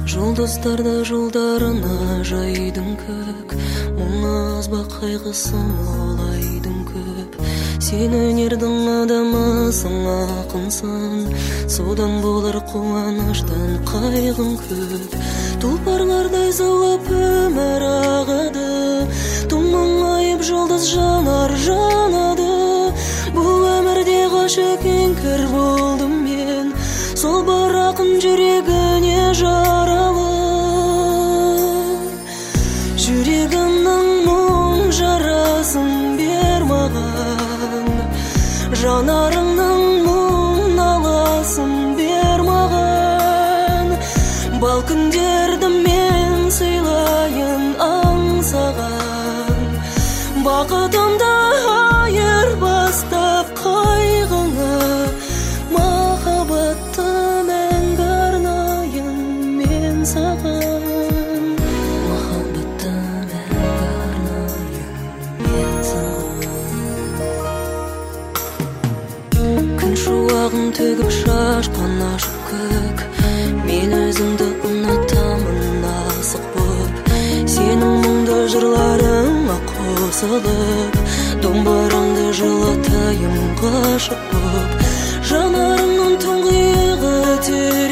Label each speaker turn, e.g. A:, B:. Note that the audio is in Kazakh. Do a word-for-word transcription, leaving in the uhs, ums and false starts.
A: Жұлдыздарда жолдарына жайдың көк, мұңаз ба қайғысын олайдың көп. Сен өнердің адамысың, ақынсың, содан болар қуаныштан қайғың көп. Тұлпарлардай заулап өмір ағады, тұманғайып жұлдыз жанар жанады. Бұл өмірде ғашық еңкір болдым мен, сол бір ақын жүрегіне жаралы. Жүрегімнің мұң жарасын бер маған, жанарыңның мұң наласын бер маған. Бал күндерді мен сыйлайын аңсаған, бақытымды айырбастап қайғыңа. Махаббатты мәңгі арнайын мен саған, махаббатты мәңгі арнайын мен саған. Күн шуағын төгіп шашқан ашық көк, мен өзіңді ұнатамын асық боп. Сенің мұңды жырларыңа қосылып, домбыраңды жылатайын ғашық боп. Жанарыңның тұңғиығы